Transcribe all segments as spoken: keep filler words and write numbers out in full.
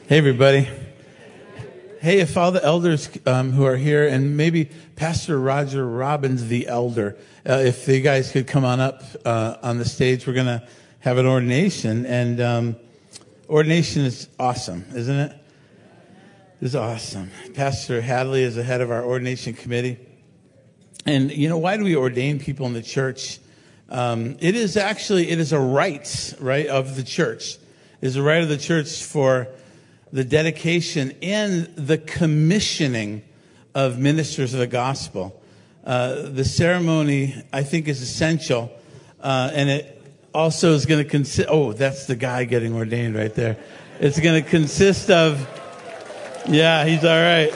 Hey, everybody. Hey, if all the elders um, who are here, and maybe Pastor Roger Robbins, the elder, uh, if you guys could come on up uh, on the stage, we're going to have an ordination. And um, ordination is awesome, isn't it? It's awesome. Pastor Hadley is the head of our ordination committee. And, you know, why do we ordain people in the church? Um, it is actually, it is a right, right, of the church. It is a right of the church for the dedication and the commissioning of ministers of the gospel. Uh, the ceremony, I think, is essential. Uh, and it also is going to consist, oh, that's the guy getting ordained right there. It's going to consist of, yeah, he's all right.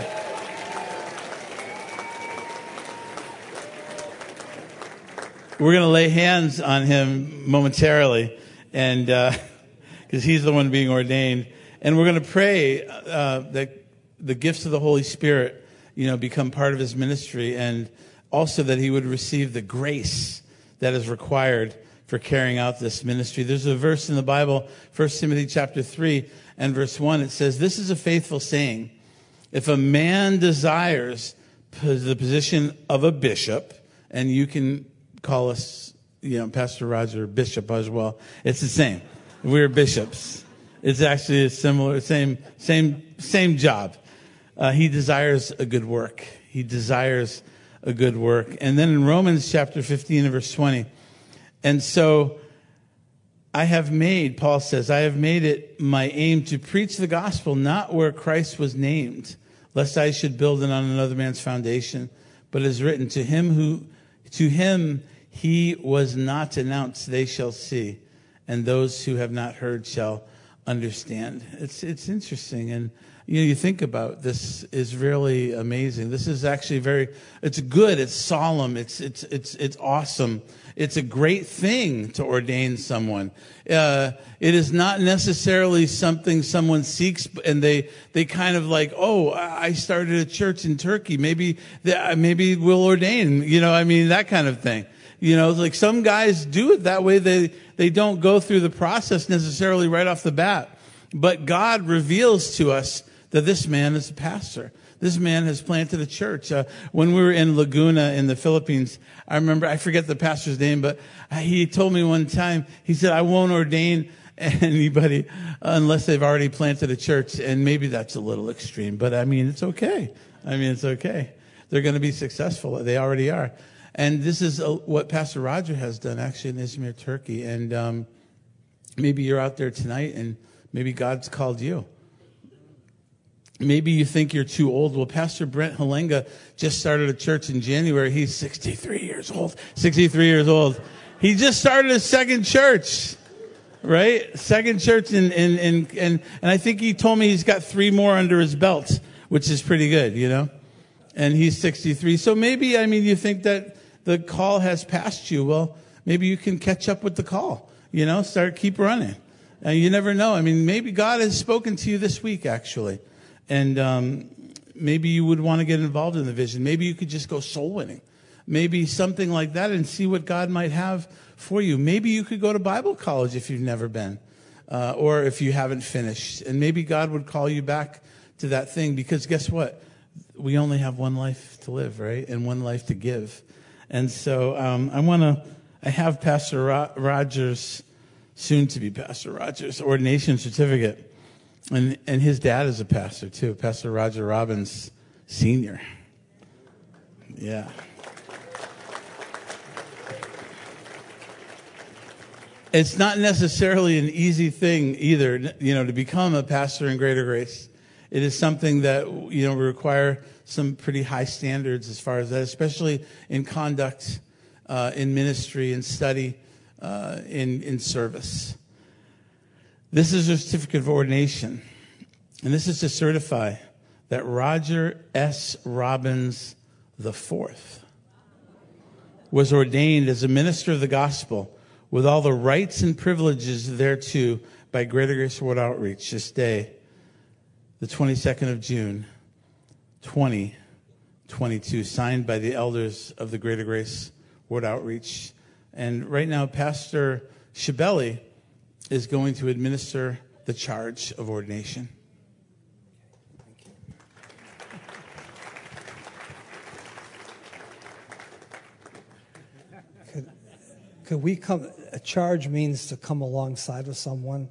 We're going to lay hands on him momentarily, and because uh, he's the one being ordained. And we're going to pray uh, that the gifts of the Holy Spirit, you know, become part of his ministry, and also that he would receive the grace that is required for carrying out this ministry. There's a verse in the Bible, First Timothy chapter three and verse one. It says, "This is a faithful saying. If a man desires the position of a bishop," and you can call us, you know, Pastor Roger, bishop as well. It's the same. We're bishops. It's actually a similar, same, same, same job. Uh, he desires a good work. He desires a good work. And then in Romans chapter fifteen and verse twenty, and so I have made, Paul says, I have made it my aim to preach the gospel, not where Christ was named, lest I should build it on another man's foundation. But it is written, to him who, to him he was not announced, they shall see, and those who have not heard shall understand. It's it's interesting, and you know, you think about this is really amazing. This is actually very, it's good, it's solemn, it's it's it's it's awesome. It's a great thing to ordain someone. Uh, it is not necessarily something someone seeks, and they they kind of like, oh, I started a church in Turkey, maybe maybe we'll ordain. You know, I mean, that kind of thing. You know, like some guys do it that way. They they don't go through the process necessarily right off the bat. But God reveals to us that this man is a pastor. This man has planted a church. Uh, when we were in Laguna in the Philippines, I remember, I forget the pastor's name, but he told me one time, he said, I won't ordain anybody unless they've already planted a church. And maybe that's a little extreme, but I mean, it's okay. I mean, it's okay. They're going to be successful. They already are. And this is a, what Pastor Roger has done actually in Izmir, Turkey. And um, maybe you're out there tonight and maybe God's called you. Maybe you think you're too old. Well, Pastor Brent Halenga just started a church in January. He's sixty-three years old. sixty-three years old. He just started a second church, right? Second church. In, in, in, and, and I think he told me he's got three more under his belt, which is pretty good, you know? And he's sixty-three. So maybe, I mean, you think that the call has passed you. Well, maybe you can catch up with the call, you know, start, keep running. And you never know. I mean, maybe God has spoken to you this week, actually. And um, maybe you would want to get involved in the vision. Maybe you could just go soul winning. Maybe something like that and see what God might have for you. Maybe you could go to Bible college if you've never been, uh, or if you haven't finished. And maybe God would call you back to that thing, because guess what? We only have one life to live, right? And one life to give. And so um, I want to, I have Pastor Ro- Rogers, soon to be Pastor Rogers, ordination certificate. And and his dad is a pastor too, Pastor Roger Robbins Senior Yeah. It's not necessarily an easy thing either, you know, to become a pastor in Greater Grace. It is something that, you know, require some pretty high standards as far as that, especially in conduct, uh, in ministry, in study, uh, in in service. This is a certificate of ordination, and this is to certify that Roger S. Robbins the Fourth was ordained as a minister of the gospel with all the rights and privileges thereto by Greater Grace World Outreach this day, the twenty-second of June, twenty twenty-two, signed by the elders of the Greater Grace World Outreach. And right now, Pastor Shibeli is going to administer the charge of ordination. Could we come, a charge means to come alongside of someone,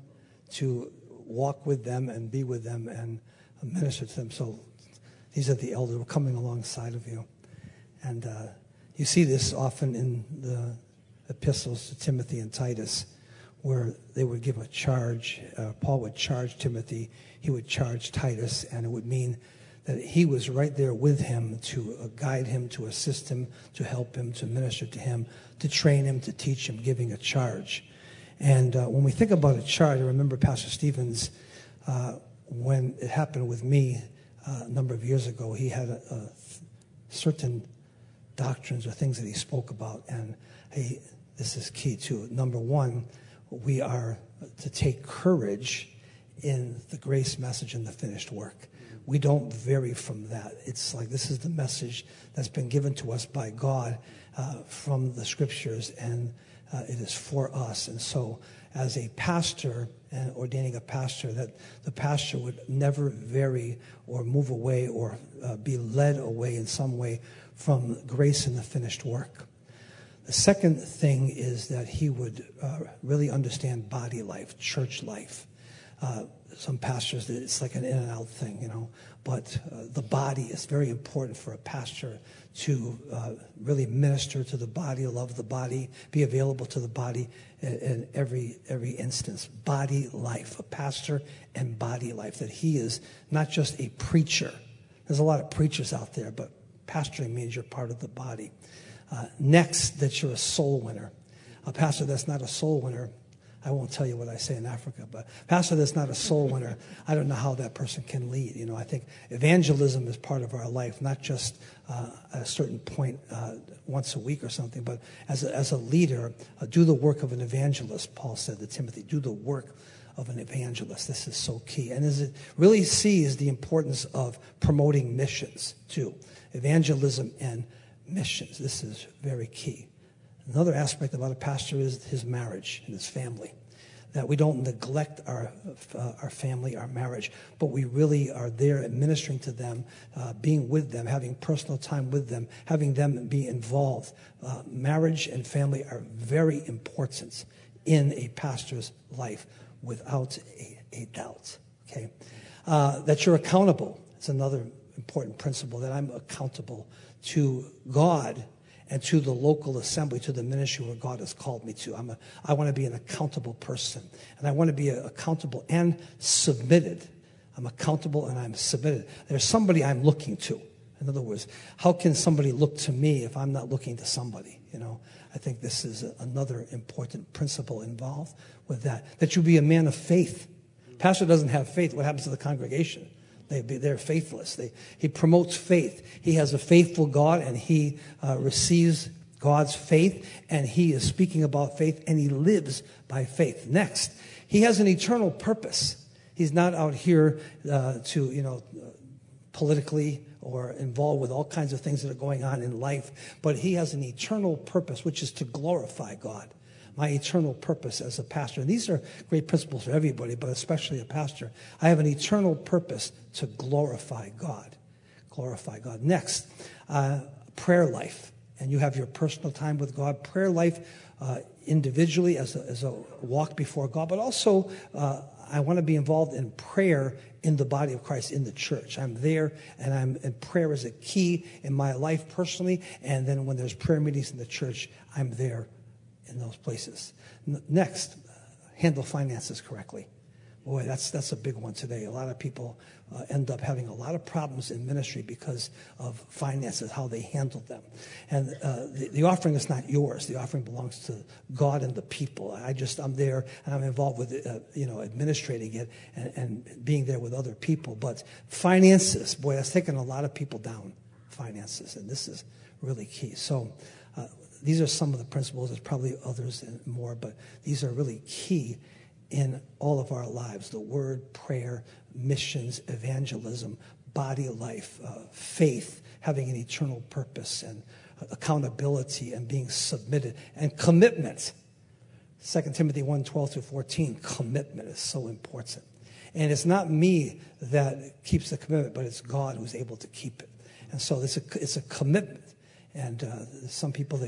to walk with them and be with them and minister to them. So these are the elders who are coming alongside of you. And uh, you see this often in the epistles to Timothy and Titus, where they would give a charge. Uh, Paul would charge Timothy, he would charge Titus, and it would mean that he was right there with him to uh, guide him, to assist him, to help him, to minister to him, to train him, to teach him, giving a charge. And uh, when we think about a charge, I remember Pastor Stevens, uh, when it happened with me uh, a number of years ago, he had a, a certain doctrines or things that he spoke about. And he, this is key too. Number one, we are to take courage in the grace message and the finished work. We don't vary from that. It's like this is the message that's been given to us by God uh, from the scriptures, and uh, it is for us. And so as a pastor and ordaining a pastor, that the pastor would never vary or move away or uh, be led away in some way from grace and the finished work. The second thing is that he would uh, really understand body life, church life. Uh, some pastors, it's like an in and out thing, you know. But uh, the body is very important for a pastor to uh, really minister to the body, love the body, be available to the body in, in every every instance. Body life, a pastor and body life, that he is not just a preacher. There's a lot of preachers out there, but pastoring means you're part of the body. Uh, next, that you're a soul winner. A pastor that's not a soul winner, I won't tell you what I say in Africa, but pastor that's not a soul winner, I don't know how that person can lead. You know, I think evangelism is part of our life, not just uh, at a certain point uh, once a week or something, but as a, as a leader, uh, do the work of an evangelist, Paul said to Timothy, do the work of an evangelist. This is so key. And as it really sees the importance of promoting missions too, evangelism and missions. This is very key. Another aspect about a pastor is his marriage and his family. That we don't neglect our uh, our family, our marriage, but we really are there administering to them, uh, being with them, having personal time with them, having them be involved. Uh, marriage and family are very important in a pastor's life, without a, a doubt. Okay, uh, that you're accountable. It's another important principle, that I'm accountable to God and to the local assembly, to the ministry where God has called me to. I'm a, I want to be an accountable person, and I want to be a, accountable and submitted. I'm accountable and I'm submitted. There's somebody I'm looking to. In other words, how can somebody look to me if I'm not looking to somebody? You know, I think this is a, another important principle involved with that. That you be a man of faith. Pastor doesn't have faith. What happens to the congregation? They, they're faithless. They, he promotes faith. He has a faithful God, and he uh, receives God's faith, and he is speaking about faith, and he lives by faith. Next, he has an eternal purpose. He's not out here uh, to, you know, politically or involved with all kinds of things that are going on in life, but he has an eternal purpose, which is to glorify God. My eternal purpose as a pastor. And these are great principles for everybody, but especially a pastor. I have an eternal purpose to glorify God. Glorify God. Next, uh, prayer life. And you have your personal time with God. Prayer life uh, individually as a, as a walk before God, but also uh, I want to be involved in prayer in the body of Christ, in the church. I'm there, and I'm and prayer is a key in my life personally. And then when there's prayer meetings in the church, I'm there in those places. N- next, uh, handle finances correctly. Boy, that's that's a big one today. A lot of people uh, end up having a lot of problems in ministry because of finances, how they handle them. And uh, the, the offering is not yours. The offering belongs to God and the people. I just, I'm there, and I'm involved with, uh, you know, administrating it and, and being there with other people. But finances, boy, that's taken a lot of people down, finances. And this is really key. So, uh, these are some of the principles. There's probably others and more, but these are really key in all of our lives. The word, prayer, missions, evangelism, body life, uh, faith, having an eternal purpose, and uh, accountability, and being submitted, and commitment. Second Timothy one, twelve through fourteen, commitment is so important. And it's not me that keeps the commitment, but it's God who's able to keep it. And so it's a, it's a commitment. And uh, some people, they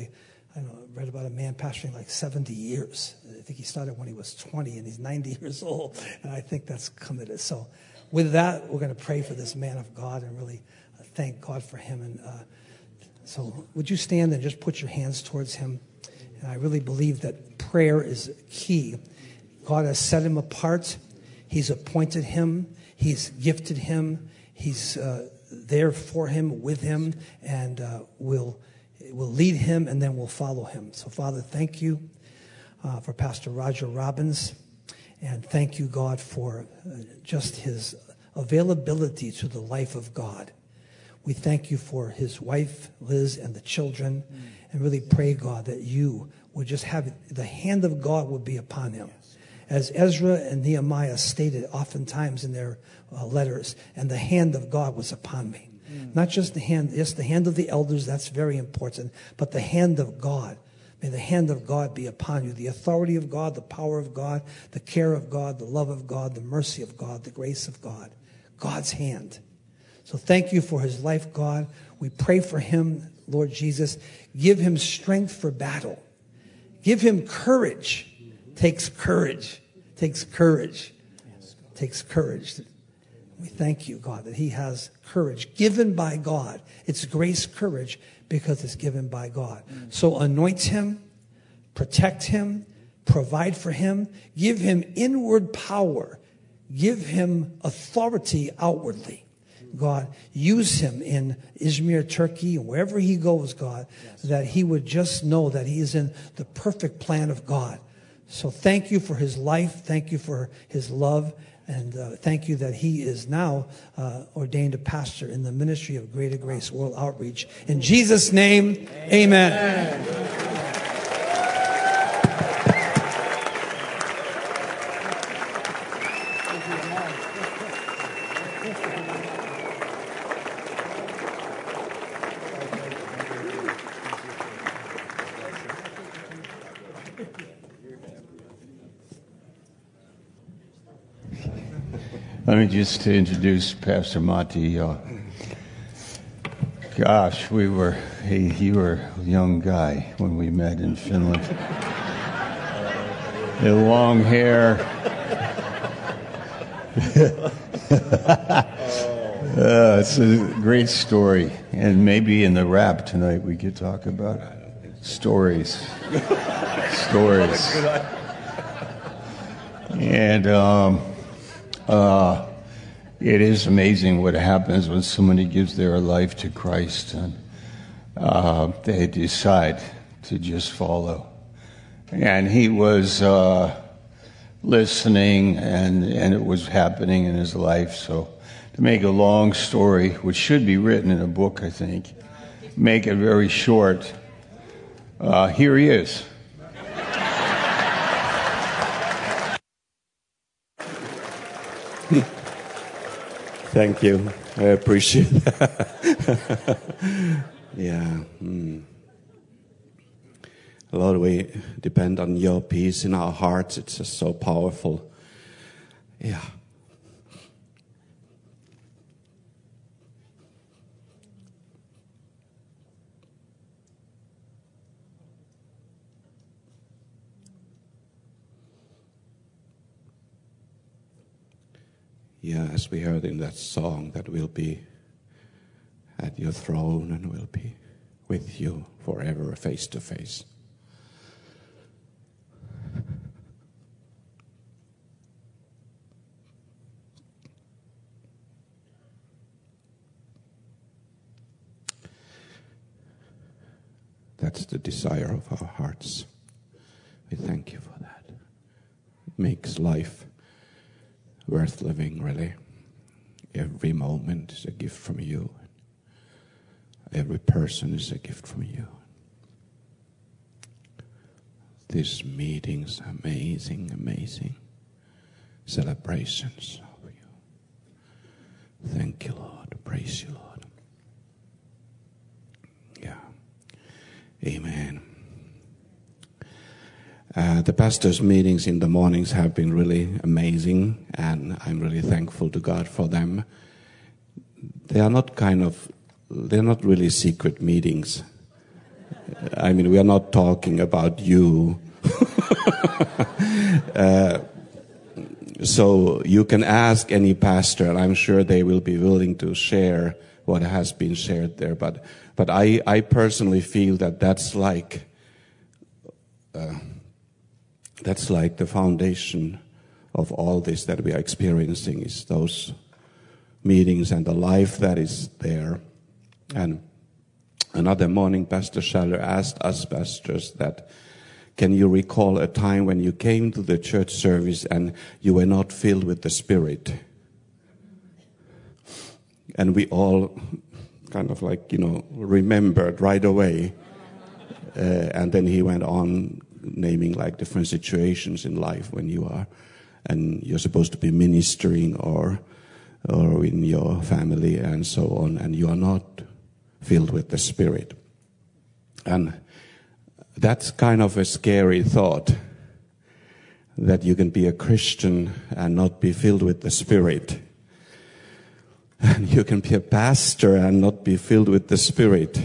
I don't know, I read about a man pastoring like seventy years. I think he started when he was twenty, and he's ninety years old. And I think that's committed. So with that, we're going to pray for this man of God and really uh, thank God for him. And uh, so would you stand and just put your hands towards him? And I really believe that prayer is key. God has set him apart. He's appointed him. He's gifted him. He's uh, there for him, with him, and uh, will will lead him, and then we'll follow him. So, Father, thank you uh, for Pastor Roger Robbins, and thank you, God, for uh, just his availability to the life of God. We thank you for his wife, Liz, and the children, mm. and really pray, God, that you would just have the hand of God would be upon him. Yes. As Ezra and Nehemiah stated oftentimes in their uh, letters, and the hand of God was upon me. Mm. Not just the hand, yes, the hand of the elders, that's very important, but the hand of God. May the hand of God be upon you, the authority of God, the power of God, the care of God, the love of God, the mercy of God, the grace of God. God's hand. So thank you for his life, God. We pray for him, Lord Jesus. Give him strength for battle. Give him courage. Takes courage. Takes courage. Takes courage. We thank you, God, that he has courage given by God. It's grace courage because it's given by God. So anoint him, protect him, provide for him, give him inward power, give him authority outwardly. God, use him in Izmir, Turkey, and wherever he goes, God, yes. that he would just know that he is in the perfect plan of God. So thank you for his life. Thank you for his love. And uh, thank you that he is now uh, ordained a pastor in the ministry of Greater Grace World Outreach. In Jesus' name, amen. amen. Let me just introduce Pastor Matti. Uh, gosh, we were, he, you were a young guy when we met in Finland. The long hair. uh, it's a great story. And maybe in the rap tonight we could talk about stories. Stories. And, um, Uh, it is amazing what happens when somebody gives their life to Christ and uh, they decide to just follow. And he was uh, listening, and, and it was happening in his life. So to make a long story, which should be written in a book, I think, make it very short, uh, here he is. Thank you. I appreciate that. yeah. Mm. Lord, we depend on your peace in our hearts. It's just so powerful. Yeah. Yeah, as we heard in that song, that we'll be at your throne and we'll be with you forever, face to face. That's the desire of our hearts. We thank you for that. It makes life worth living, really. Every moment is a gift from you. Every person is a gift from you. These meetings, amazing, amazing celebrations of you. Thank you, Lord. Praise you, Lord. Yeah. Amen. Uh, the pastors' meetings in the mornings have been really amazing, and I'm really thankful to God for them. They are not kind of, they're not really secret meetings. I mean, we are not talking about you. uh, so you can ask any pastor, and I'm sure they will be willing to share what has been shared there. But but I, I personally feel that that's like uh, that's like the foundation of all this that we are experiencing, is those meetings and the life that is there. And another morning, Pastor Schaller asked us pastors that, can you recall a time when you came to the church service and you were not filled with the Spirit? And we all kind of like, you know, remembered right away. Uh, and then he went on naming like different situations in life when you are, and you're supposed to be ministering or or in your family and so on, and you are not filled with the Spirit. And that's kind of a scary thought, that you can be a Christian and not be filled with the Spirit. And you can be a pastor and not be filled with the Spirit.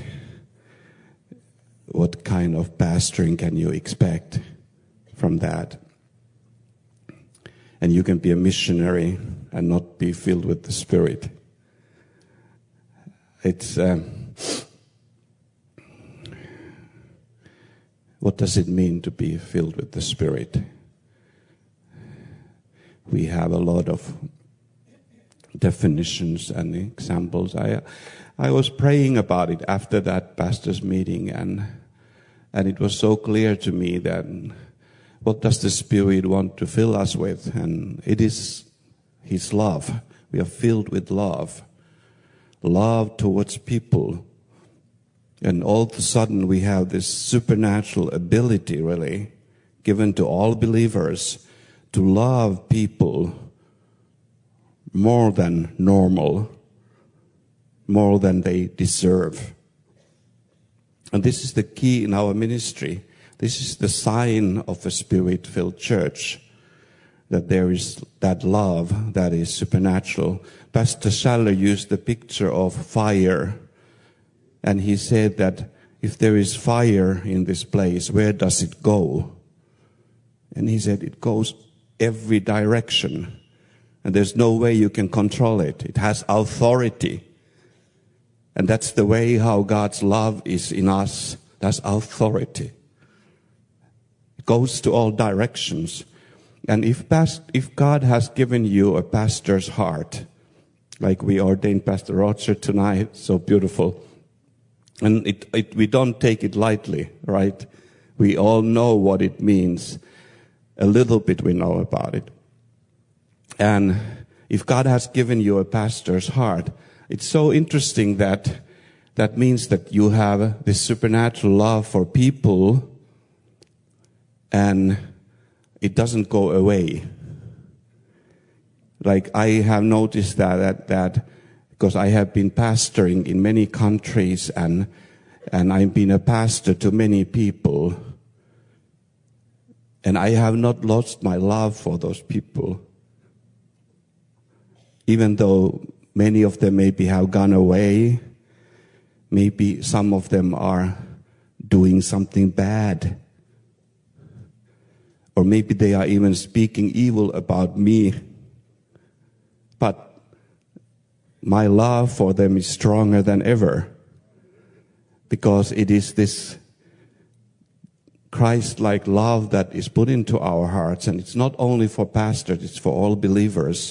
What kind of pastoring can you expect from that? And you can be a missionary and not be filled with the Spirit. It's um, what does it mean to be filled with the Spirit? We have a lot of definitions and examples. I I was praying about it after that pastor's meeting, and and it was so clear to me that what does the Spirit want to fill us with? And it is His love. We are filled with love. Love towards people. And all of a sudden we have this supernatural ability, really, given to all believers to love people more than normal, more than they deserve. And this is the key in our ministry. This is the sign of a Spirit-filled church, that there is that love that is supernatural. Pastor Schaller used the picture of fire, and he said that if there is fire in this place, where does it go? And he said it goes every direction, and there's no way you can control it. It has authority. And that's the way how God's love is in us. That's authority. It goes to all directions. And if past, if God has given you a pastor's heart, like we ordained Pastor Roger tonight, so beautiful, and it, it, we don't take it lightly, right? We all know what it means. A little bit we know about it. And if God has given you a pastor's heart, it's so interesting that that means that you have this supernatural love for people, and it doesn't go away. Like I have noticed that, that, that because I have been pastoring in many countries, and, and I've been a pastor to many people, and I have not lost my love for those people. Even though many of them maybe have gone away, maybe some of them are doing something bad, or maybe they are even speaking evil about me. But my love for them is stronger than ever, because it is this Christ-like love that is put into our hearts. And it's not only for pastors, it's for all believers.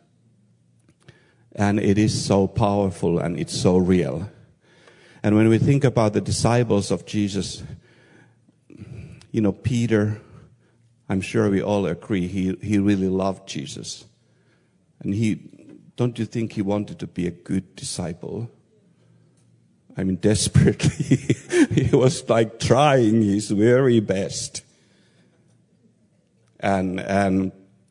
And it is so powerful and it's so real. And when we think about the disciples of Jesus, you know, Peter, I'm sure we all agree, he, he really loved Jesus. And he, don't you think he wanted to be a good disciple? I mean, desperately. He was like trying his very best. And, and,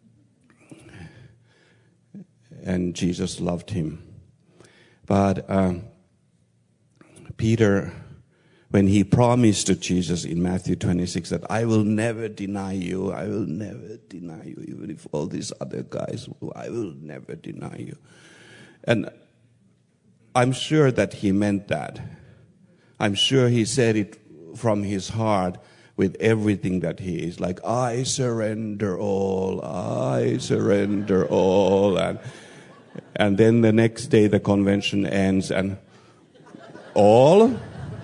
and Jesus loved him. But, um, Peter, when he promised to Jesus in Matthew twenty-six that I will never deny you, I will never deny you, even if all these other guys, I will never deny you. And I'm sure that he meant that. I'm sure he said it from his heart with everything that he is. Like, I surrender all, I surrender all. And, and then the next day the convention ends and all?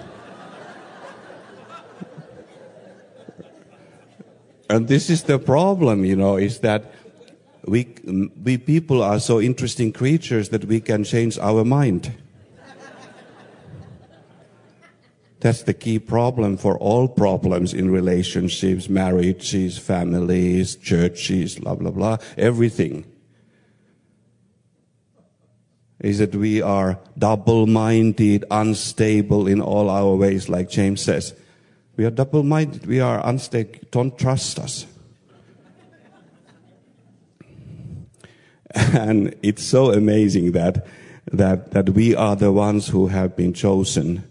And this is the problem, you know, is that we, we people are so interesting creatures that we can change our mind. That's the key problem for all problems in relationships, marriages, families, churches, blah, blah, blah, everything. Is that we are double-minded, unstable in all our ways, like James says. We are double-minded, we are unstable, don't trust us. And it's so amazing that, that, that we are the ones who have been chosen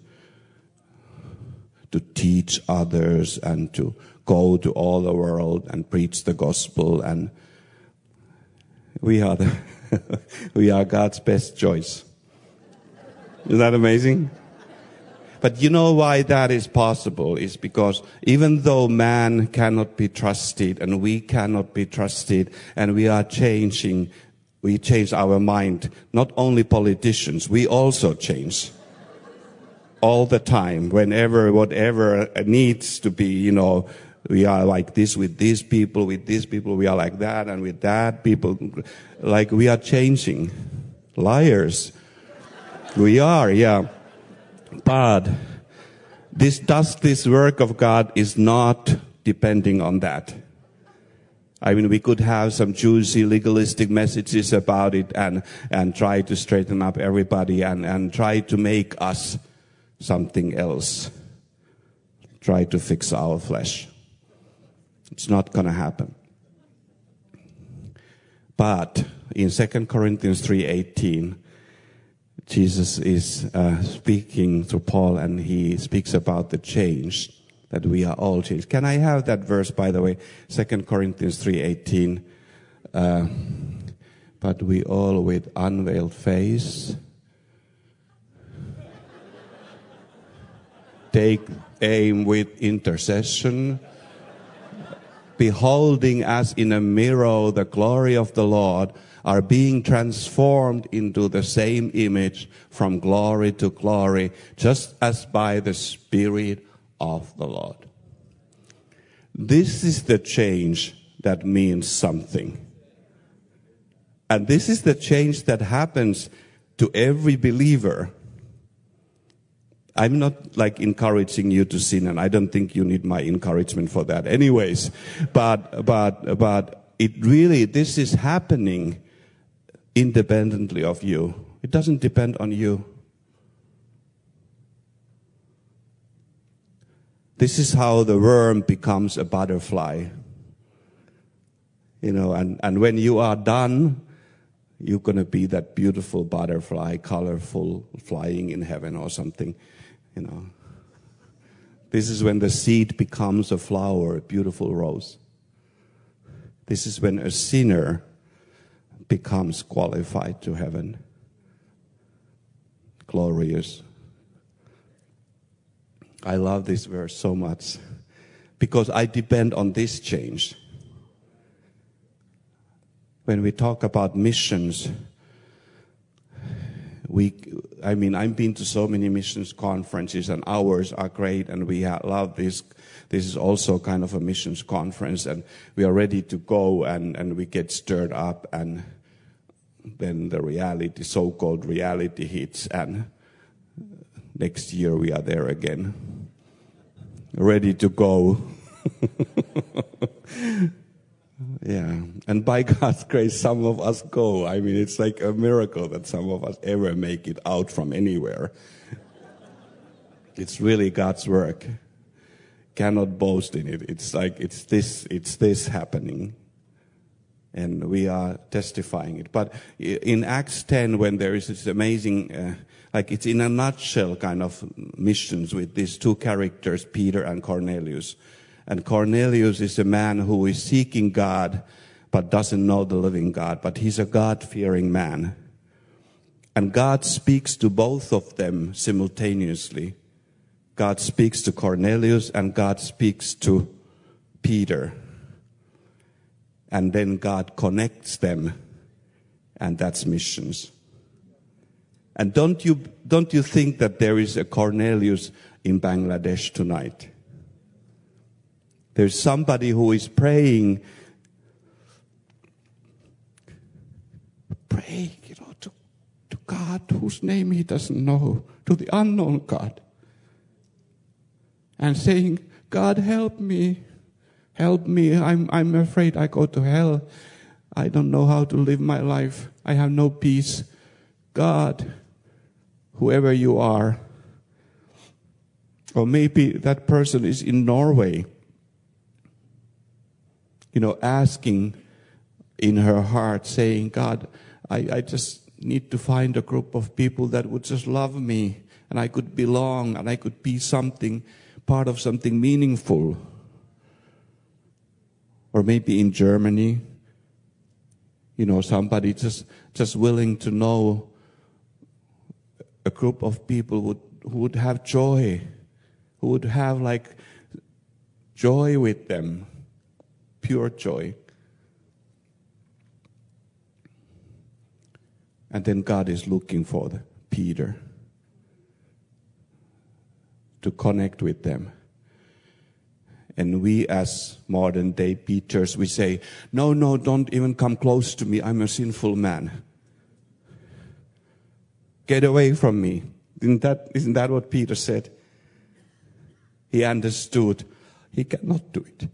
to teach others and to go to all the world and preach the gospel, and we are the we are God's best choice. Isn't that amazing? But you know why that is possible is because even though man cannot be trusted and we cannot be trusted and we are changing, we change our mind. Not only politicians, we also change. All the time, whenever, whatever needs to be, you know, we are like this with these people, with these people, we are like that, and with that people, like we are changing. Liars. We are, yeah. But this, does this work of God is not depending on that. I mean, we could have some juicy legalistic messages about it and, and try to straighten up everybody and, and try to make us something else. Try to fix our flesh. It's not going to happen. But in Second Corinthians three eighteen, Jesus is uh, speaking to Paul, and he speaks about the change, that we are all changed. Can I have that verse, by the way? Second Corinthians three eighteen. Uh, but we all with unveiled face take aim with intercession, beholding as in a mirror the glory of the Lord, are being transformed into the same image from glory to glory, just as by the Spirit of the Lord. This is the change that means something. And this is the change that happens to every believer. I'm not like encouraging you to sin, and I don't think you need my encouragement for that anyways. But, but, but it really, this is happening independently of you. It doesn't depend on you. This is how the worm becomes a butterfly. You know, and, and when you are done, you're going to be that beautiful butterfly, colorful, flying in heaven or something. You know, this is when the seed becomes a flower, a beautiful rose. This is when a sinner becomes qualified to heaven. Glorious. I love this verse so much because I depend on this change. When we talk about missions, we, I mean, I've been to so many missions conferences, and ours are great, and we love this. This is also kind of a missions conference, and we are ready to go, and, and we get stirred up, and then the reality, so-called reality hits, and next year we are there again, ready to go. Yeah, and by God's grace, some of us go. I mean, it's like a miracle that some of us ever make it out from anywhere. It's really God's work. Cannot boast in it. It's like, it's this, it's this happening. And we are testifying it. But in Acts ten, when there is this amazing, uh, like it's in a nutshell kind of missions with these two characters, Peter and Cornelius. And Cornelius is a man who is seeking God, but doesn't know the living God. But he's a God-fearing man. And God speaks to both of them simultaneously. God speaks to Cornelius and God speaks to Peter. And then God connects them, and that's missions. And don't you, don't you think that there is a Cornelius in Bangladesh tonight? There's somebody who is praying, praying, you know, to, to God whose name he doesn't know, to the unknown God. And saying, God, help me. Help me. I'm, I'm afraid I go to hell. I don't know how to live my life. I have no peace. God, whoever you are. Or maybe that person is in Norway, you know, asking in her heart, saying, God, I, I just need to find a group of people that would just love me, and I could belong, and I could be something, part of something meaningful. Or maybe in Germany, you know, somebody just just willing to know a group of people would, who would have joy, who would have like joy with them, pure joy. And then God is looking for the Peter to connect with them. And we as modern day Peters, we say, no, no, don't even come close to me. I'm a sinful man. Get away from me. Isn't that, isn't that what Peter said? He understood he cannot do it.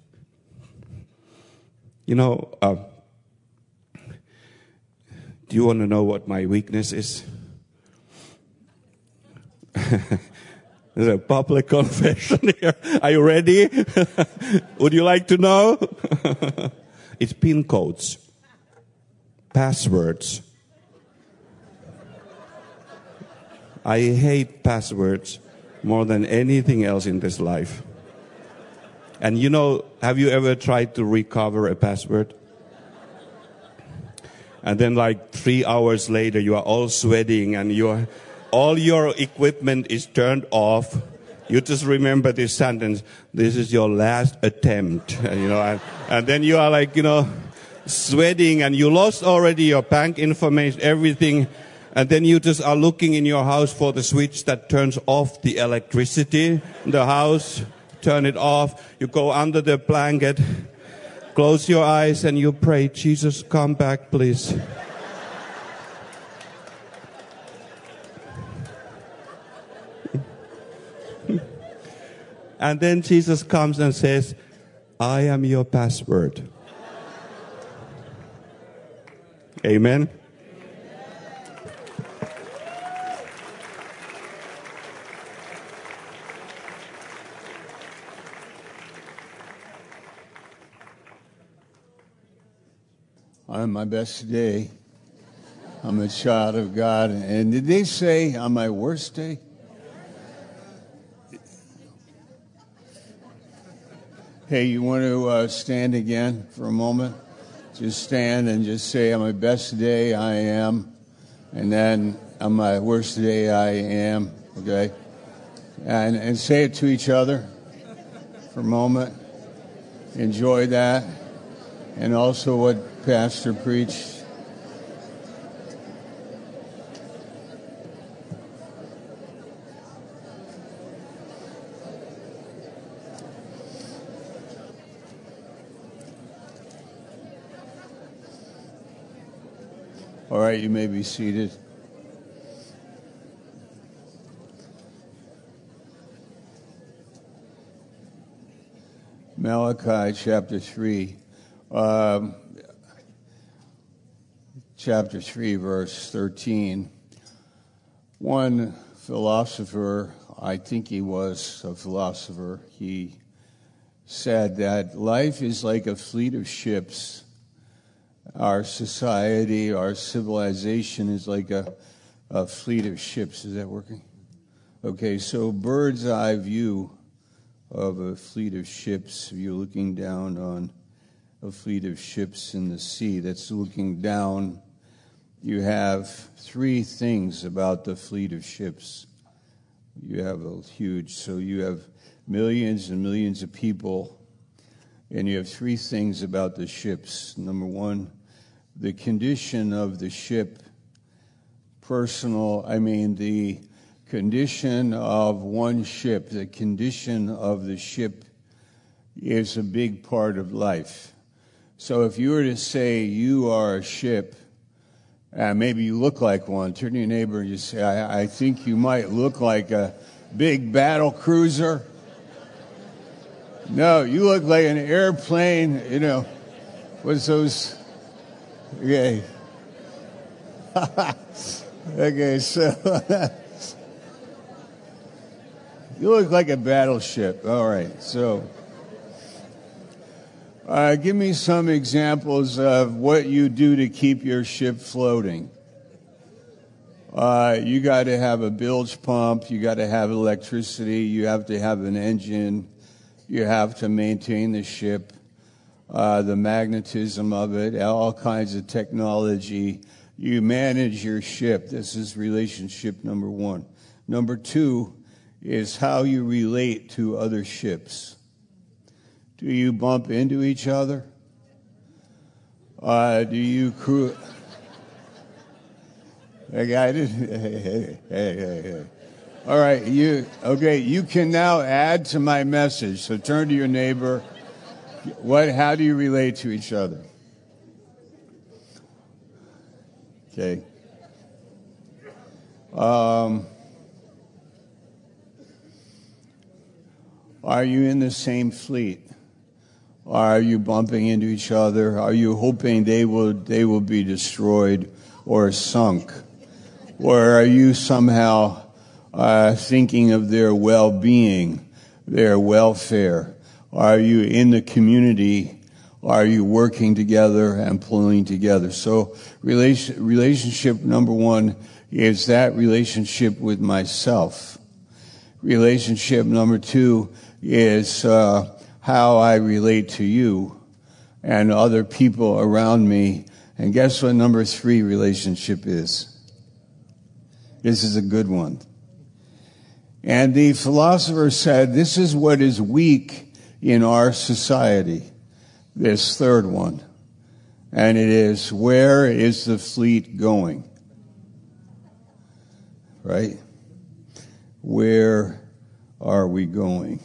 You know, uh, do you want to know what my weakness is? There's a public confession here. Are you ready? Would you like to know? It's PIN codes, passwords. I hate passwords more than anything else in this life. And you know, have you ever tried to recover a password? And then like three hours later, you are all sweating and you're all your equipment is turned off. You just remember this sentence, this is your last attempt. And, you know, and, and then you are like, you know, sweating and you lost already your bank information, everything. And then you just are looking in your house for the switch that turns off the electricity in the house. Turn it off. You go under the blanket, close your eyes and you pray, Jesus, come back, please. And then Jesus comes and says, I am your password. Amen. I'm my best day. I'm a child of God. And did they say on my worst day? Hey, you want to uh, stand again for a moment? Just stand and just say, on my best day, I am. And then, on my worst day, I am. Okay? And, and say it to each other for a moment. Enjoy that. And also what Pastor preached. All right, you may be seated. Malachi chapter three. Um, chapter three, verse thirteen. One philosopher, I think he was a philosopher, he said that life is like a fleet of ships. Our society, our civilization is like a, a fleet of ships. Is that working? Okay, so bird's eye view of a fleet of ships. If you're looking down on a fleet of ships in the sea that's looking down, you have three things about the fleet of ships. You have a huge, so you have millions and millions of people, and you have three things about the ships. Number one, the condition of the ship, personal, I mean the condition of one ship, the condition of the ship is a big part of life. So if you were to say you are a ship, uh, maybe you look like one, turn to your neighbor and you say, I, I think you might look like a big battle cruiser. No, you look like an airplane, you know, what's those? Okay. Okay, so you look like a battleship. All right, so uh, give me some examples of what you do to keep your ship floating. Uh, you got to have a bilge pump. You got to have electricity. You have to have an engine. You have to maintain the ship, uh, the magnetism of it, all kinds of technology. You manage your ship. This is relationship number one. Number two is how you relate to other ships. Do you bump into each other? Uh, do you crew? Hey, guy, hey, hey, hey, hey, hey. All right, you okay? You can now add to my message. So turn to your neighbor. What? How do you relate to each other? Okay. Um, are you in the same fleet? Are you bumping into each other? Are you hoping they will they will be destroyed or sunk? Or are you somehow uh, thinking of their well-being, their welfare? Are you in the community? Are you working together and pulling together? So relation, relationship number one is that relationship with myself. Relationship number two is uh, how I relate to you and other people around me. And guess what number three relationship is? This is a good one. And the philosopher said, this is what is weak in our society, this third one. And it is, where is the fleet going? Right? Where are we going?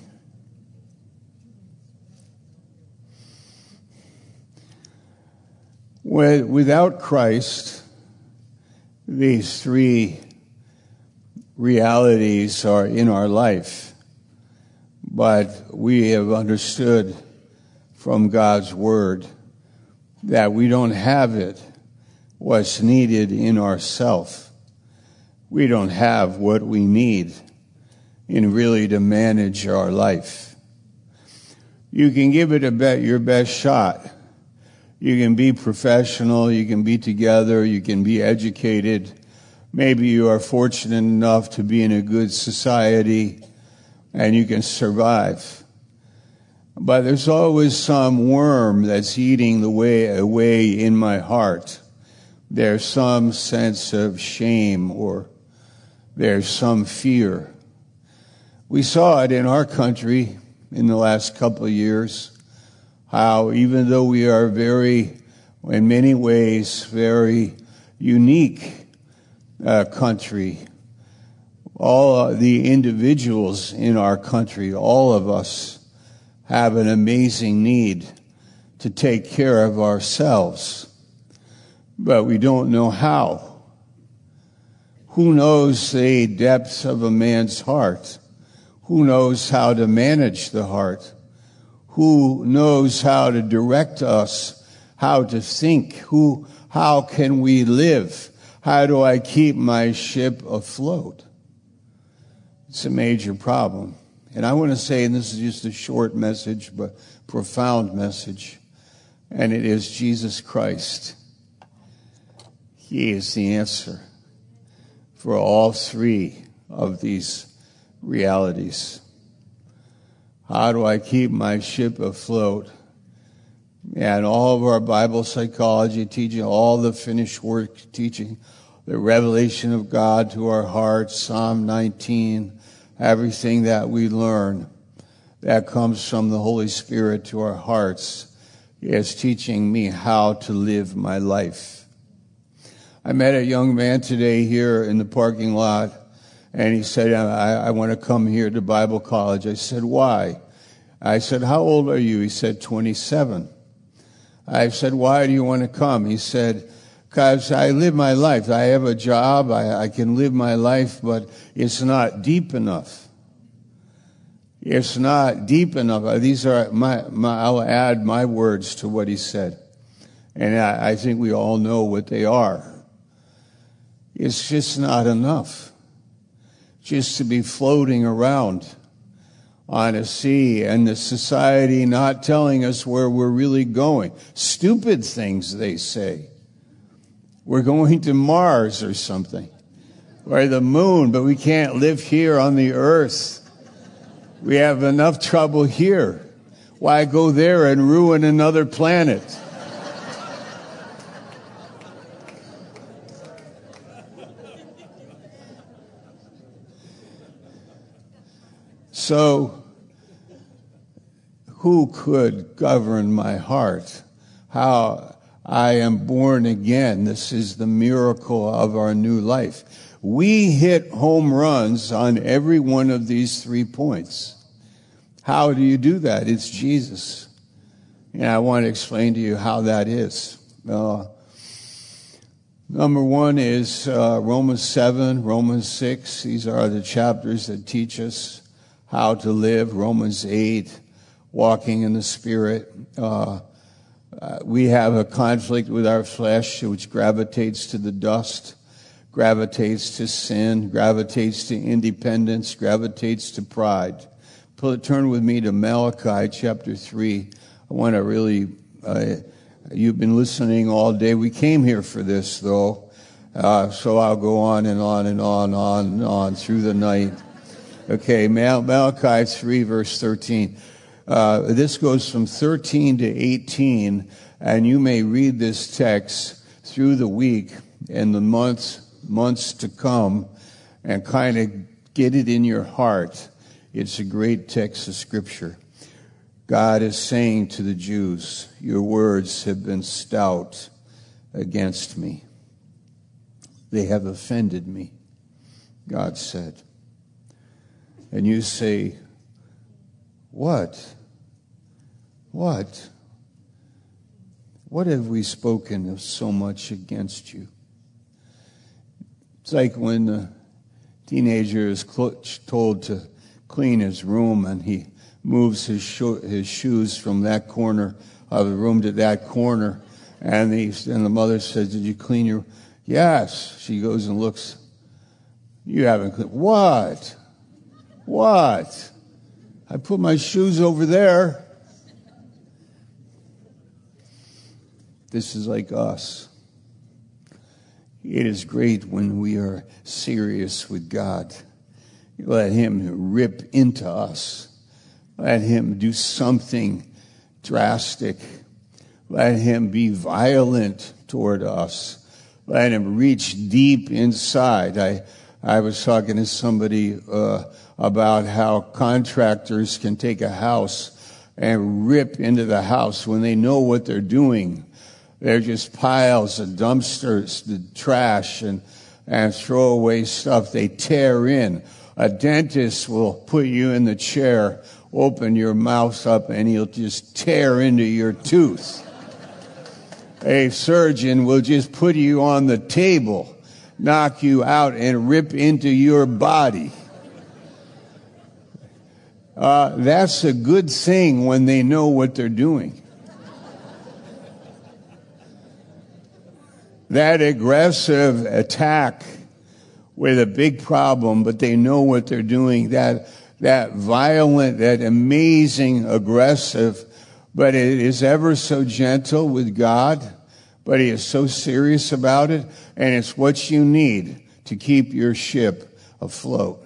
Without Christ, these three realities are in our life, but we have understood from God's Word that we don't have it, what's needed in ourself. We don't have what we need in really to manage our life. You can give it a bet your best shot. You can be professional, you can be together, you can be educated. Maybe you are fortunate enough to be in a good society and you can survive. But there's always some worm that's eating the way away in my heart. There's some sense of shame or there's some fear. We saw it in our country in the last couple of years, how even though we are very, in many ways, very unique Uh, country, all uh, the individuals in our country, all of us have an amazing need to take care of ourselves, but we don't know how. Who knows the depths of a man's heart? Who knows how to manage the heart? Who knows how to direct us, how to think? Who, how can we live? How do I keep my ship afloat? It's a major problem. And I want to say, and this is just a short message, but profound message, and it is Jesus Christ. He is the answer for all three of these realities. How do I keep my ship afloat? And all of our Bible psychology teaching, all the finished work teaching, the revelation of God to our hearts, Psalm nineteen, everything that we learn that comes from the Holy Spirit to our hearts is teaching me how to live my life. I met a young man today here in the parking lot, and he said, I, I want to come here to Bible college. I said, why? I said, how old are you? He said, twenty-seven. I said, why do you want to come? He said, because I live my life. I have a job. I, I can live my life, but it's not deep enough. It's not deep enough. These are my, my I'll add my words to what he said. And I, I think we all know what they are. It's just not enough. Just to be floating around on a sea and the society not telling us where we're really going. Stupid things they say. We're going to Mars or something. Or the moon, but we can't live here on the earth. We have enough trouble here. Why go there and ruin another planet? So, who could govern my heart? How I am born again. This is the miracle of our new life. We hit home runs on every one of these three points. How do you do that? It's Jesus. And I want to explain to you how that is. Uh, number one is uh, Romans seven, Romans six. These are the chapters that teach us how to live. Romans eight, walking in the Spirit. Uh, uh, we have a conflict with our flesh, which gravitates to the dust, gravitates to sin, gravitates to independence, gravitates to pride. Turn with me to Malachi chapter three. I want to really, uh, you've been listening all day. We came here for this, though, uh, so I'll go on and on and on, on and on through the night. Okay, Mal- Malachi three, verse thirteen. Uh, this goes from thirteen to eighteen, and you may read this text through the week and the months, months to come and kind of get it in your heart. It's a great text of Scripture. God is saying to the Jews, your words have been stout against me. They have offended me, God said. And you say, what? What? What have we spoken of so much against you? It's like when the teenager is told to clean his room and he moves his, sho- his shoes from that corner of the room to that corner. And, he, and the mother says, did you clean your... Yes. She goes and looks. You haven't cleaned... What? What? I put my shoes over there. This is like us. It is great when we are serious with God. Let Him rip into us. Let Him do something drastic. Let Him be violent toward us. Let Him reach deep inside. I, I was talking to somebody uh, about how contractors can take a house and rip into the house when they know what they're doing. They're just piles of dumpsters, the trash, and, and throwaway stuff they tear in. A dentist will put you in the chair, open your mouth up, and he'll just tear into your tooth. A surgeon will just put you on the table, knock you out, and rip into your body. Uh, that's a good thing when they know what they're doing. That aggressive attack with a big problem, but they know what they're doing. That that violent, that amazing, aggressive, but it is ever so gentle with God, but He is so serious about it, and it's what you need to keep your ship afloat.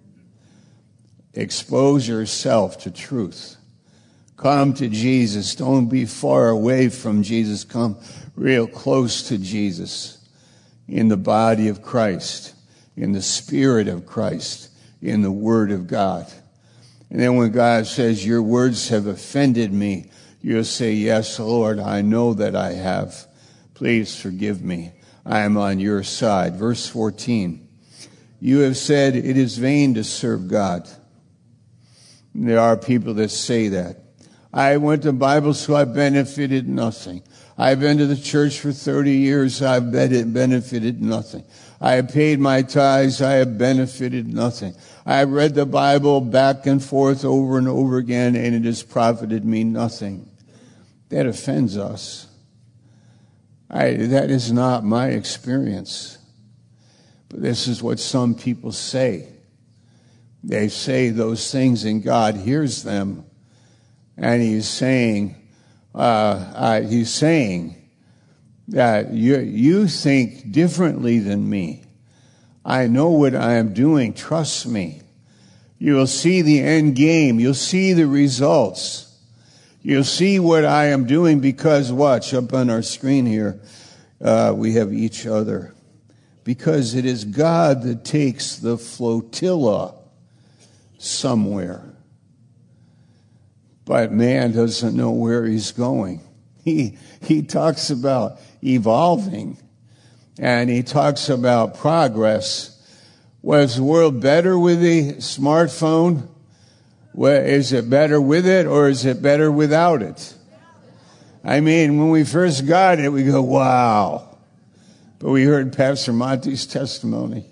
Expose yourself to truth. Come to Jesus. Don't be far away from Jesus. Come real close to Jesus in the body of Christ, in the Spirit of Christ, in the Word of God. And then when God says, your words have offended me, you'll say, yes, Lord, I know that I have. Please forgive me. I am on your side. Verse fourteen, you have said it is vain to serve God. And there are people that say that. I went to Bible school, I benefited nothing. I've been to the church for thirty years, I've benefited nothing. I have paid my tithes, I have benefited nothing. I have read the Bible back and forth over and over again, and it has profited me nothing. That offends us. I, that is not my experience. But this is what some people say. They say those things, and God hears them. And he's saying, uh, uh, he's saying that you, you think differently than me. I know what I am doing. Trust me. You will see the end game. You'll see the results. You'll see what I am doing because, watch, up on our screen here, uh, we have each other. Because it is God that takes the flotilla somewhere. But man doesn't know where he's going. He, he talks about evolving, and he talks about progress. Was the world better with the smartphone? Well, is it better with it, or is it better without it? I mean, when we first got it, we go, wow. But we heard Pastor Monty's testimony.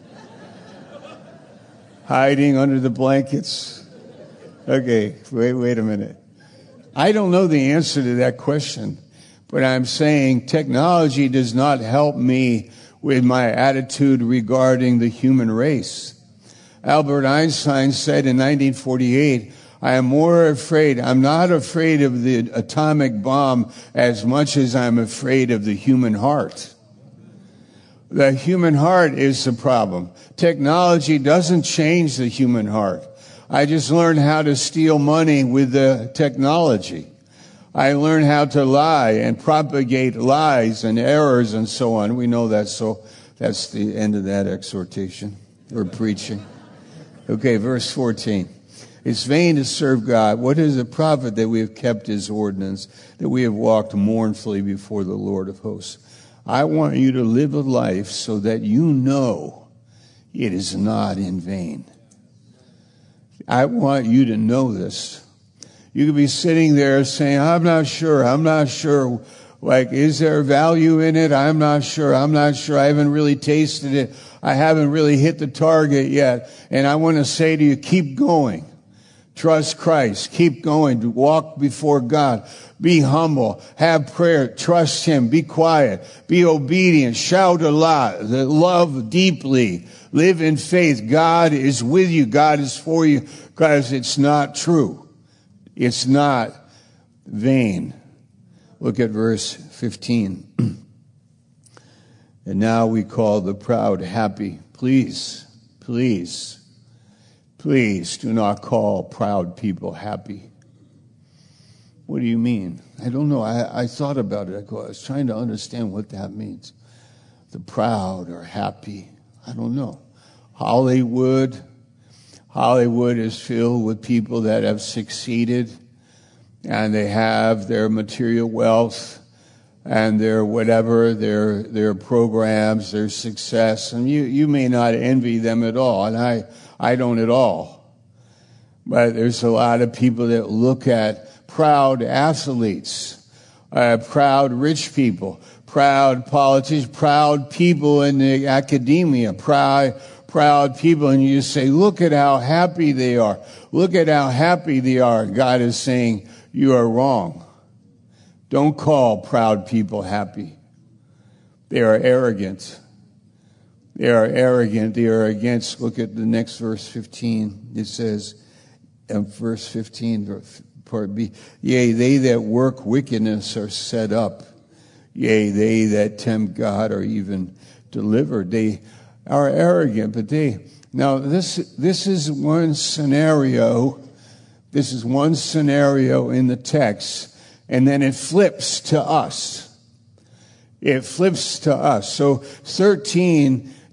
Hiding under the blankets. Okay, wait, wait a minute. I don't know the answer to that question, but I'm saying technology does not help me with my attitude regarding the human race. Albert Einstein said in nineteen forty-eight, I am more afraid, I'm not afraid of the atomic bomb as much as I'm afraid of the human heart. The human heart is the problem. Technology doesn't change the human heart. I just learned how to steal money with the technology. I learned how to lie and propagate lies and errors and so on. We know that, so that's the end of that exhortation or preaching. Okay, verse fourteen. It's vain to serve God. What is the profit that we have kept his ordinance, that we have walked mournfully before the Lord of hosts? I want you to live a life so that you know it is not in vain. I want you to know this. You could be sitting there saying, I'm not sure, I'm not sure. Like, is there value in it? I'm not sure, I'm not sure. I haven't really tasted it. I haven't really hit the target yet. And I want to say to you, keep going. Trust Christ. Keep going. Walk before God. Be humble. Have prayer. Trust him. Be quiet. Be obedient. Shout a lot. Love deeply. Live in faith. God is with you. God is for you. Because it's not true. It's not vain. Look at verse fifteen. And now we call the proud happy. Please, please, please do not call proud people happy. What do you mean? I don't know. I, I thought about it. I, go, I was trying to understand what that means. The proud or happy. I don't know. Hollywood. Hollywood is filled with people that have succeeded, and they have their material wealth and their whatever, their their programs, their success. And you, you may not envy them at all, and I, I don't at all. But there's a lot of people that look at proud athletes, uh, proud rich people, proud politicians, proud people in the academia, proud proud people, and you say, look at how happy they are. Look at how happy they are. God is saying, you are wrong. Don't call proud people happy. They are arrogant. They are arrogant. They are against. Look at the next verse fifteen. It says, in verse fifteen, part B, yea, they that work wickedness are set up. Yea, they that tempt God are even delivered. They are arrogant, but they, now this, this is one scenario, this is one scenario in the text, and then it flips to us. It flips to us. So thirteen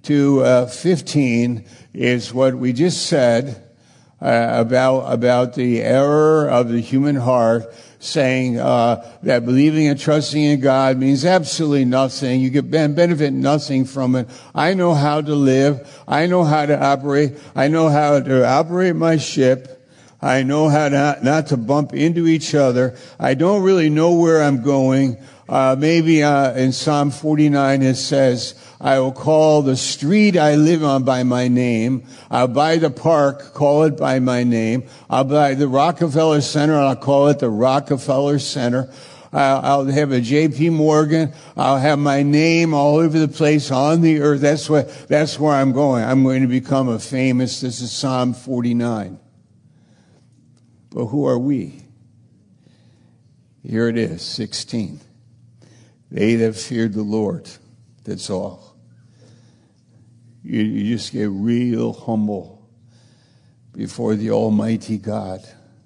to uh, fifteen is what we just said uh, about about the error of the human heart, saying uh, that believing and trusting in God means absolutely nothing. You get benefit nothing from it. I know how to live. I know how to operate. I know how to operate my ship. I know how to, not to bump into each other. I don't really know where I'm going. Uh, maybe uh, in Psalm forty-nine it says, I will call the street I live on by my name. I'll buy the park, call it by my name. I'll buy the Rockefeller Center, I'll call it the Rockefeller Center. Uh, I'll have a J P Morgan. I'll have my name all over the place on the earth. That's what, that's where I'm going. I'm going to become a famous, this is Psalm forty-nine. But who are we? Here it is, sixteen. They that feared the Lord. That's all. You, you just get real humble before the Almighty God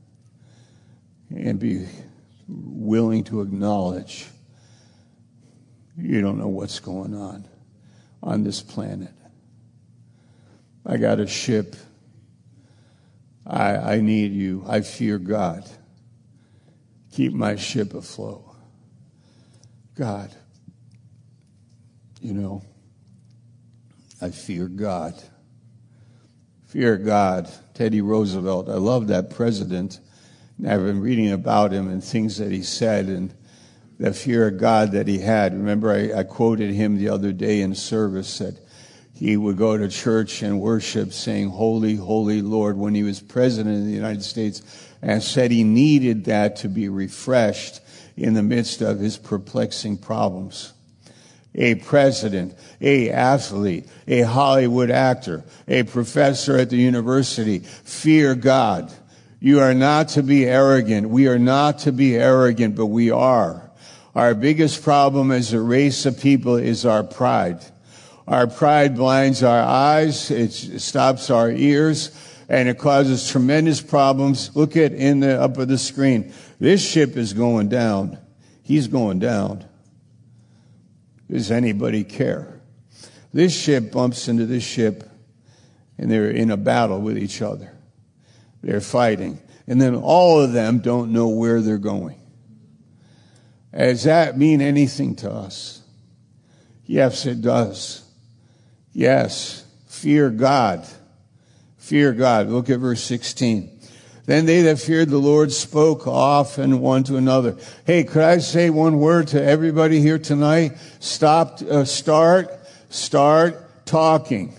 and be willing to acknowledge you don't know what's going on on this planet. I got a ship. I, I need you. I fear God. Keep my ship afloat. God, you know, I fear God. Fear God. Teddy Roosevelt. I love that president. I've been reading about him and things that he said and the fear of God that he had. Remember, I, I quoted him the other day in service that he would go to church and worship saying, Holy, Holy Lord, when he was president of the United States, and said he needed that to be refreshed in the midst of his perplexing problems. A president, a athlete, a Hollywood actor, a professor at the university, fear God. You are not to be arrogant. We are not to be arrogant, but we are. Our biggest problem as a race of people is our pride. Our pride blinds our eyes, it stops our ears, and it causes tremendous problems. Look at in the up of the screen. This ship is going down. He's going down. Does anybody care? This ship bumps into this ship, and they're in a battle with each other. They're fighting. And then all of them don't know where they're going. Does that mean anything to us? Yes, it does. Yes. Fear God. Fear God. Look at verse sixteen. Then they that feared the Lord spoke often one to another. Hey, could I say one word to everybody here tonight? Stop, uh, start, start talking.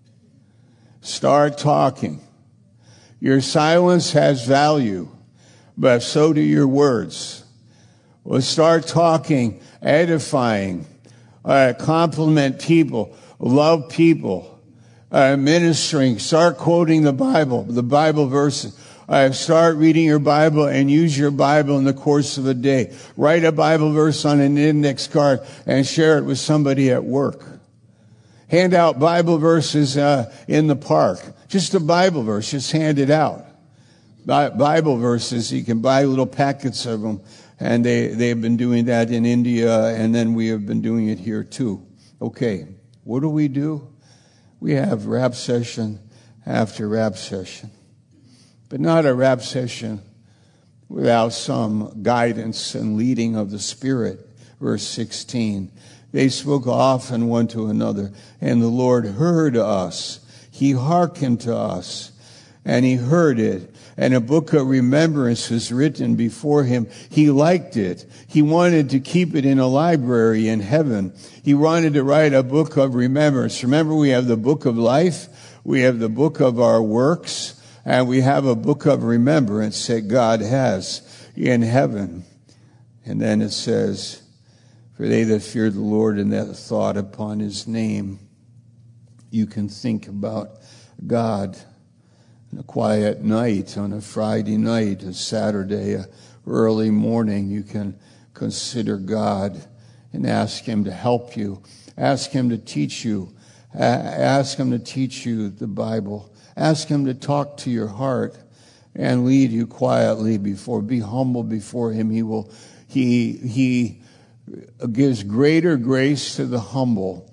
Start talking. Your silence has value, but so do your words. Well, start talking, edifying, uh, compliment people, love people, uh, ministering, start quoting the Bible, the Bible verses. Uh, start reading your Bible and use your Bible in the course of a day. Write a Bible verse on an index card and share it with somebody at work. Hand out Bible verses uh, in the park. Just a Bible verse. Just hand it out. Bi- Bible verses. You can buy little packets of them. And they, they've been doing that in India, and then we have been doing it here too. Okay, what do we do? We have rap session after rap session. But not a rap session without some guidance and leading of the Spirit. Verse sixteen. They spoke often one to another, and the Lord heard us. He hearkened to us, and he heard it. And a book of remembrance was written before him. He liked it. He wanted to keep it in a library in heaven. He wanted to write a book of remembrance. Remember, we have the book of life. We have the book of our works. And we have a book of remembrance that God has in heaven. And then it says, for they that fear the Lord and that thought upon his name. You can think about God on a quiet night, on a Friday night, a Saturday, a early morning. You can consider God and ask him to help you. Ask him to teach you. Ask him to teach you the Bible. Ask him to talk to your heart and lead you quietly before. Be humble before him. He will, he, he gives greater grace to the humble.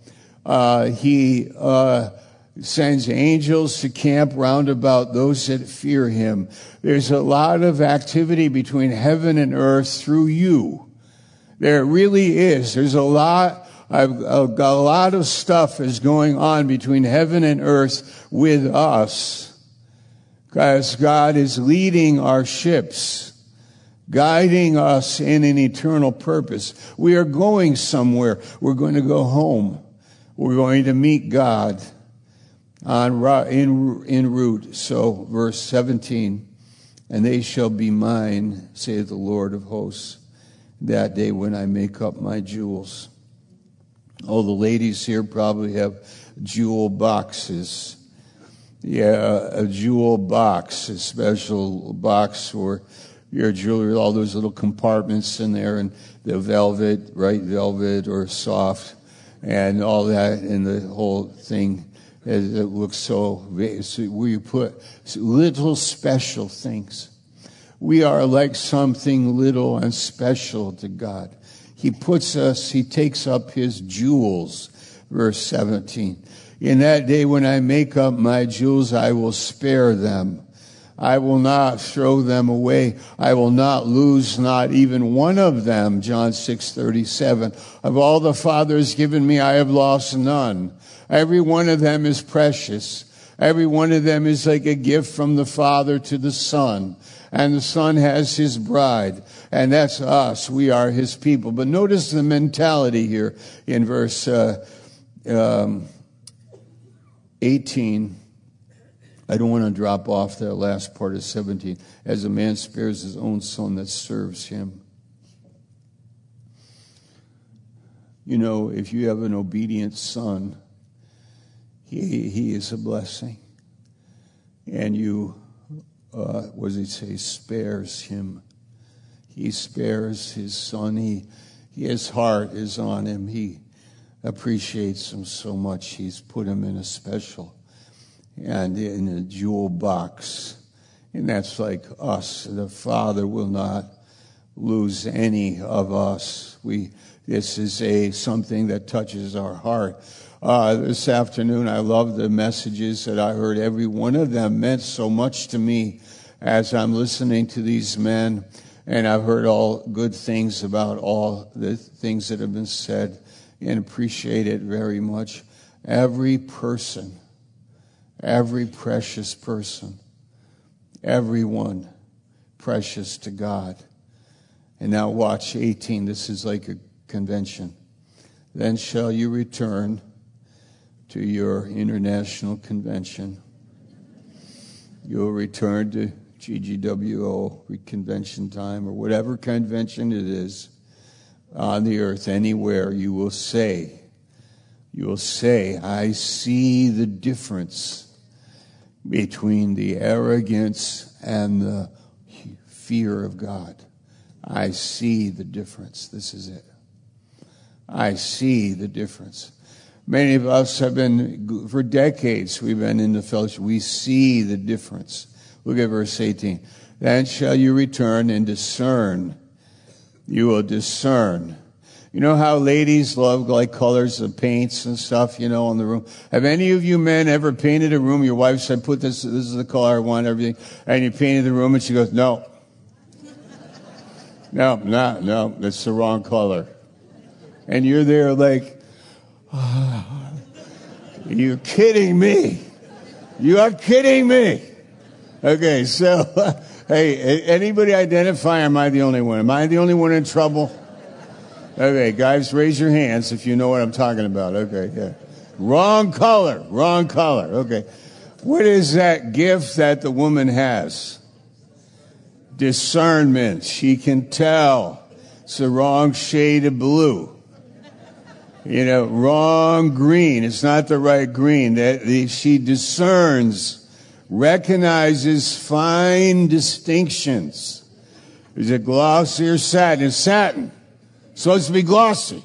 Uh, he uh, sends angels to camp round about those that fear him. There's a lot of activity between heaven and earth through you. There really is. There's a lot, I've, I've got a lot of stuff is going on between heaven and earth with us, because God is leading our ships, guiding us in an eternal purpose. We are going somewhere. We're going to go home. We're going to meet God on in in route. So verse seventeen, and they shall be mine, saith the Lord of hosts, that day when I make up my jewels. Oh, the ladies here probably have jewel boxes. Yeah, a jewel box, a special box for your jewelry, all those little compartments in there, and the velvet, right, velvet or soft, and all that, and the whole thing. It looks so, so where you put little special things. We are like something little and special to God. He puts us, he takes up his jewels. Verse seventeen. In that day when I make up my jewels, I will spare them. I will not throw them away. I will not lose not even one of them. John six thirty-seven. Of all the Father has given me, I have lost none. Every one of them is precious. Every one of them is like a gift from the Father to the Son. And the Son has his bride. And that's us. We are his people. But notice the mentality here in verse uh, um, eighteen. I don't want to drop off that last part of seventeen. As a man spares his own son that serves him. You know, if you have an obedient son, he, he is a blessing. And you, uh, what does he say, spares him. He spares his son. He, his heart is on him. He appreciates him so much. He's put him in a special and in a jewel box. And that's like us. The Father will not lose any of us. We, this is a something that touches our heart. Uh, this afternoon, I love the messages that I heard. Every one of them meant so much to me as I'm listening to these men. And I've heard all good things about all the things that have been said and appreciate it very much. Every person, every precious person, everyone precious to God. And now watch eighteen. This is like a convention. Then shall you return to your international convention. You'll return to G G W O, convention time, or whatever convention it is on the earth, anywhere. You will say, you will say, I see the difference between the arrogance and the fear of God. I see the difference. This is it. I see the difference. Many of us have been, for decades, we've been in the fellowship. We see the difference. Look at verse eighteen. Then shall you return and discern. You will discern. You know how ladies love like colors of paints and stuff, you know, in the room? Have any of you men ever painted a room? Your wife said, put this, this is the color I want, everything. And you painted the room and she goes, no. No, no, no, that's the wrong color. And you're there like, oh, you're kidding me. You are kidding me. Okay, so, hey, anybody identify, or am I the only one? Am I the only one in trouble? Okay, guys, raise your hands if you know what I'm talking about. Okay, yeah. Wrong color, wrong color. Okay. What is that gift that the woman has? Discernment. She can tell it's the wrong shade of blue. You know, wrong green. It's not the right green. That she discerns, recognizes fine distinctions. Is it glossy or satin? It's satin. It's supposed to be glossy.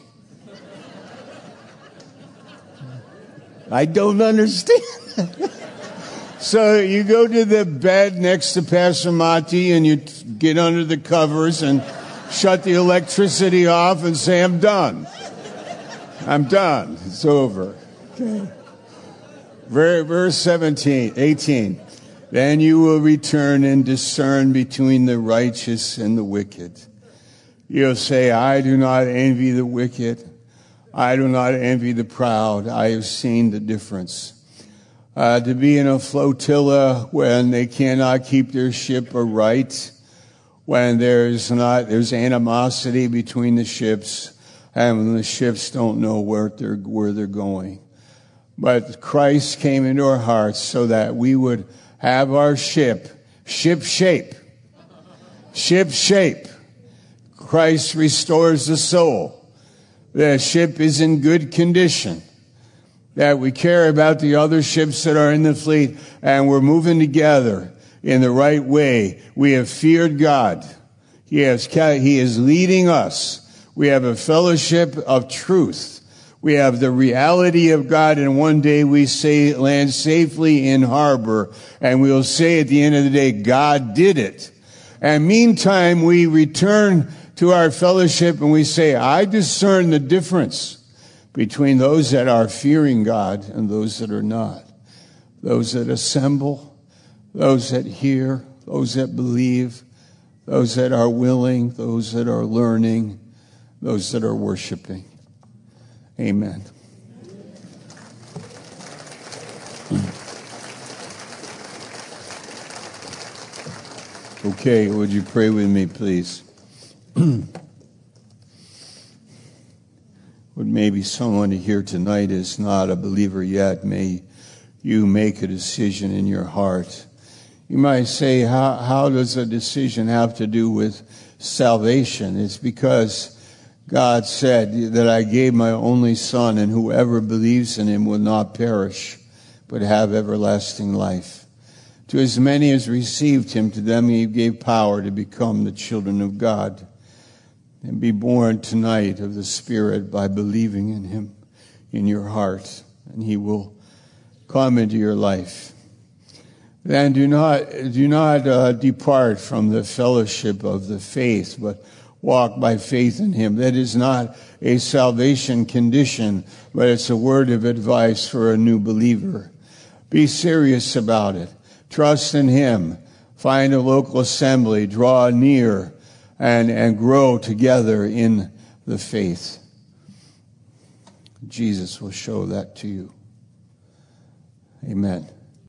I don't understand. So you go to the bed next to Pastor Monty and you get under the covers and shut the electricity off and say, I'm done. I'm done. It's over. Okay. Verse seventeen, eighteen. Then you will return and discern between the righteous and the wicked. You'll say, I do not envy the wicked. I do not envy the proud. I have seen the difference. Uh, to be in a flotilla when they cannot keep their ship aright, when there's not, there's animosity between the ships, and when the ships don't know where they're, where they're going. But Christ came into our hearts so that we would have our ship, ship shape, ship shape. Christ restores the soul. The ship is in good condition. That we care about the other ships that are in the fleet, and we're moving together in the right way. We have feared God. He has, He is leading us. We have a fellowship of truth. We have the reality of God, and one day we say land safely in harbor, and we'll say at the end of the day, God did it. And meantime, we return to our fellowship and we say, I discern the difference between those that are fearing God and those that are not. Those that assemble, those that hear, those that believe, those that are willing, those that are learning, those that are worshiping. Amen. Okay, would you pray with me, please? Would maybe someone here tonight is not a believer yet, may you make a decision in your heart. You might say, how, how does a decision have to do with salvation? It's because God said that I gave my only Son, and whoever believes in him will not perish, but have everlasting life. To as many as received him, to them he gave power to become the children of God and be born tonight of the Spirit by believing in him in your heart, and he will come into your life. Then do not, do not uh, depart from the fellowship of the faith, but walk by faith in him. That is not a salvation condition, but it's a word of advice for a new believer. Be serious about it. Trust in him. Find a local assembly. Draw near and, and grow together in the faith. Jesus will show that to you. Amen.